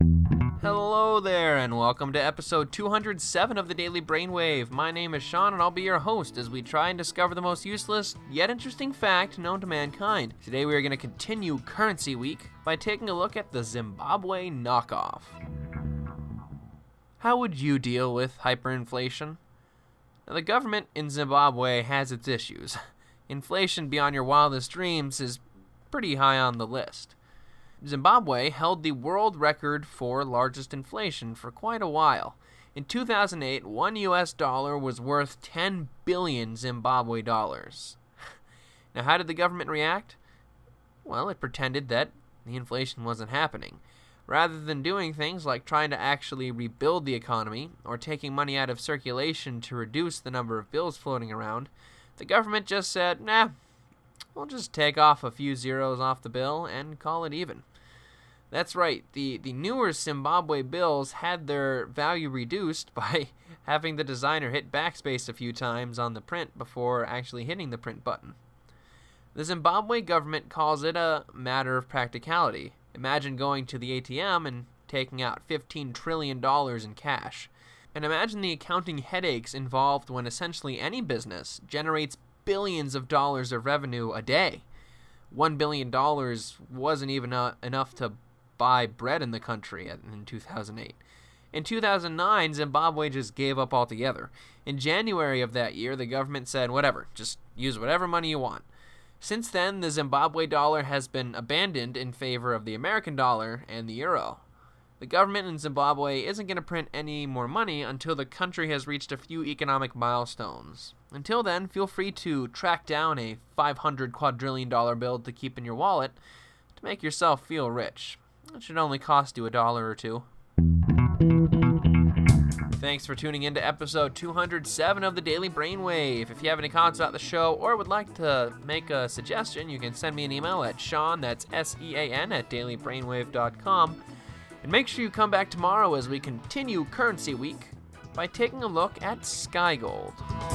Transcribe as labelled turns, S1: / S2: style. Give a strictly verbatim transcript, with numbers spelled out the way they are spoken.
S1: Hello there, and welcome to episode two hundred seven of the Daily Brainwave. My name is Sean, and I'll be your host as we try and discover the most useless, yet interesting fact known to mankind. Today we are going to continue Currency Week by taking a look at the Zimbabwe knockoff. How would you deal with hyperinflation? Now, the government in Zimbabwe has its issues. Inflation beyond your wildest dreams is pretty high on the list. Zimbabwe held the world record for largest inflation for quite a while. In two thousand eight, one U S dollar was worth ten billion Zimbabwe dollars. Now, how did the government react? Well, it pretended that the inflation wasn't happening. Rather than doing things like trying to actually rebuild the economy or taking money out of circulation to reduce the number of bills floating around, the government just said, nah, we'll just take off a few zeros off the bill and call it even. That's right, the, the newer Zimbabwe bills had their value reduced by having the designer hit backspace a few times on the print before actually hitting the print button. The Zimbabwe government calls it a matter of practicality. Imagine going to the A T M and taking out fifteen trillion dollars in cash. And imagine the accounting headaches involved when essentially any business generates billions of dollars of revenue a day. One billion dollars wasn't even uh, enough to buy bread in the country in two thousand eight. In two thousand nine, Zimbabwe just gave up altogether. In January of that year, the government said, whatever, just use whatever money you want. Since then, the Zimbabwe dollar has been abandoned in favor of the American dollar and the euro. The government in Zimbabwe isn't going to print any more money until the country has reached a few economic milestones. Until then, feel free to track down a five hundred quadrillion dollar bill to keep in your wallet to make yourself feel rich. It should only cost you a dollar or two. Thanks for tuning in to episode two hundred seven of the Daily Brainwave. If you have any comments about the show or would like to make a suggestion, you can send me an email at Sean, that's S E A N, at daily brainwave dot com. And make sure you come back tomorrow as we continue Currency Week by taking a look at Sky Gold.